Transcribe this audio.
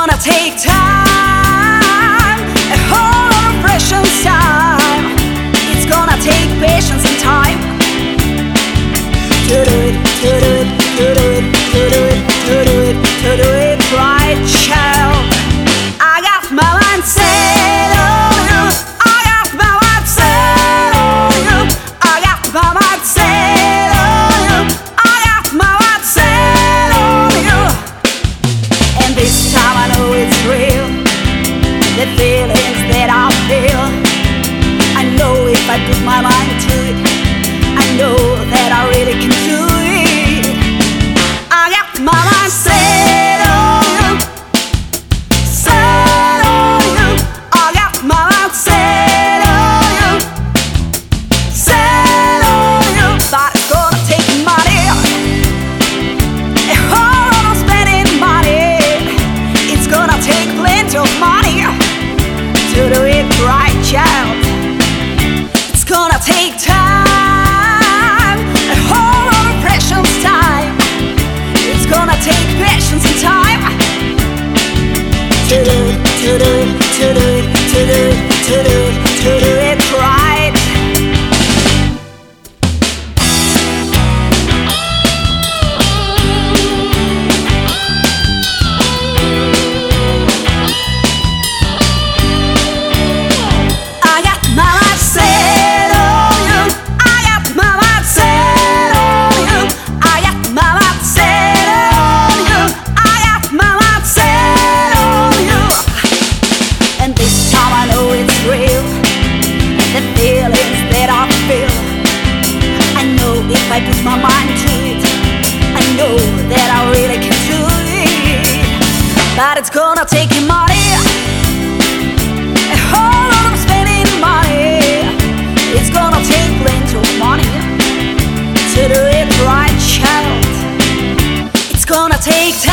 gonna take time, a whole lot of precious time. It's gonna take patience and time to do it, to do it, to do it, to do it, to do it, to do it right, child. I got my mind set on you. I got my mind set on you. I got my mind set on you. I got my mind set on you. And this time I know it's real, the feelings that I feel. I know if I put my mind to it, I know that I really can do it. I got my mind set on you, set on you. I got my mind set on you, set on you. But it's gonna take money, a whole lot of spending money. It's gonna take plenty of money to do it right, child. It's gonna take time, a whole lot of precious time. It's gonna take patience and time to do it, to do it, to do it, to do it, to do it, to do it right. I got my mind set on you. I got my mind set on you. I got my mind set on you. I got my mind set on you. And this time I know it's real, the feelings that I feel. I know if I put my mind to it, I know that I really can do it. But it's gonna take money, a whole lot of spending money. It's gonna take plenty of money to do it right, child. It's gonna take time.